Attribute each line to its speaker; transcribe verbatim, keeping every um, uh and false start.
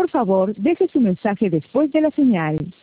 Speaker 1: Por favor, deje su mensaje después de la señal.